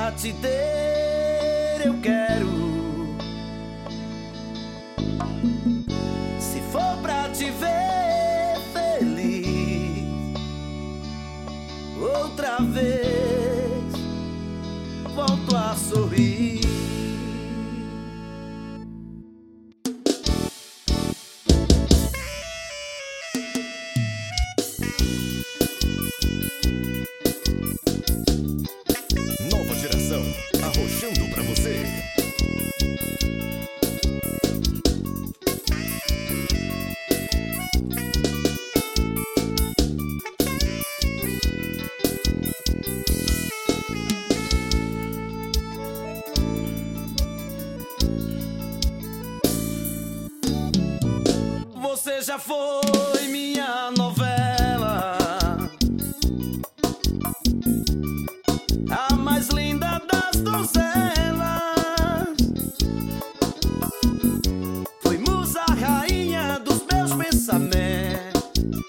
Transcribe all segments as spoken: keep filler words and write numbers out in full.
pra te ter, eu quero. Se for pra te ver feliz outra vez, volto a sorrir. Nova geração, arrochando pra você. Você já foi minha novela, a mais linda das donzelas. Foi musa, rainha dos meus pensamentos.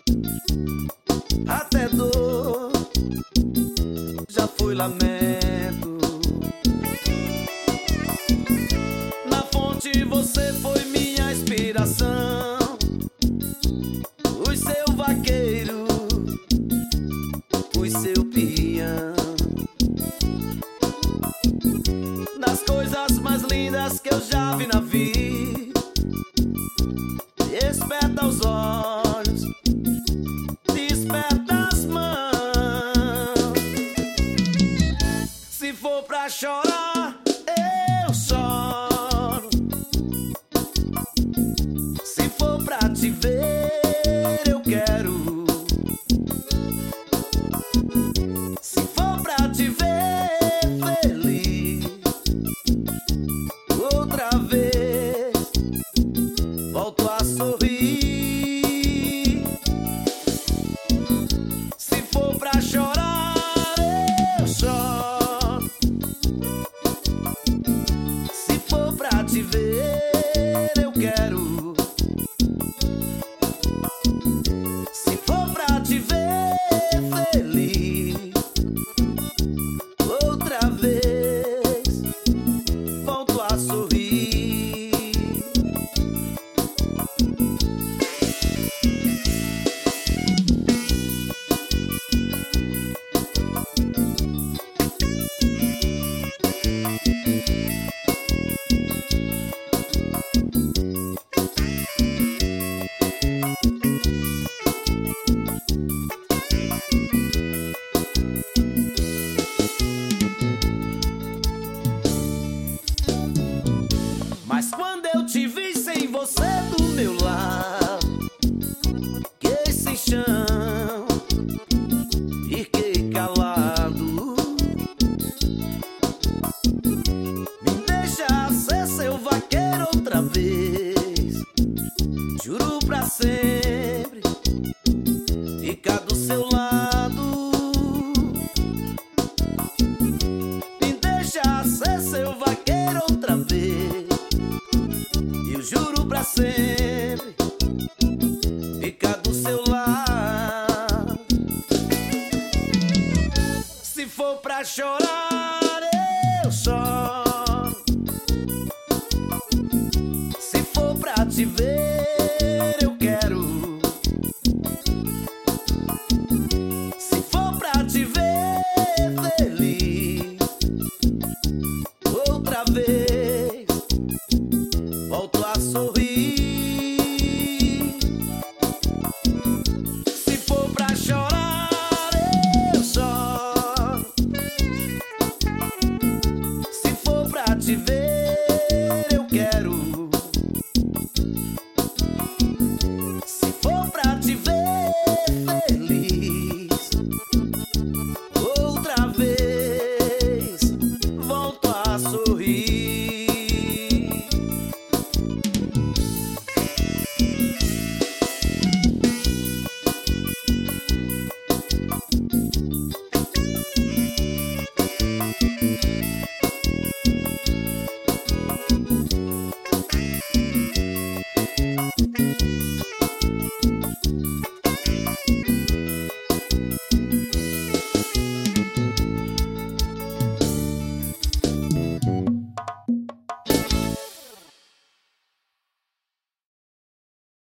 Até dor já foi lamento. Na fonte você foi minha inspiração. Fui seu vaqueiro, fui seu peão. Das coisas mais lindas que eu já vi na vida, desperta os olhos, desperta as mãos. Se for pra chorar, eu choro. Se for pra te ver, eu quero. Se for pra te ver feliz outra vez, volto a sorrir. Se for pra chorar, eu choro. Se for pra te ver, eu quero. Se for pra te ver feliz outra vez, volto a sorrir. Mas quando eu te vi sem você do meu lado, fiquei sem chão, fiquei calado. Me deixa ser seu vaqueiro outra vez, juro pra sempre ficar do seu lado. Me deixa ser seu vaqueiro outra vez, eu juro pra sempre ficar do seu lado. Se for pra chorar, eu choro. Se for pra te ver, eu quero. Se for pra te ver feliz outra vez, volto a sorrir. Se for pra chorar, eu choro. Se for pra te ver, eu quero. Se for pra te ver feliz outra vez, volto a sorrir.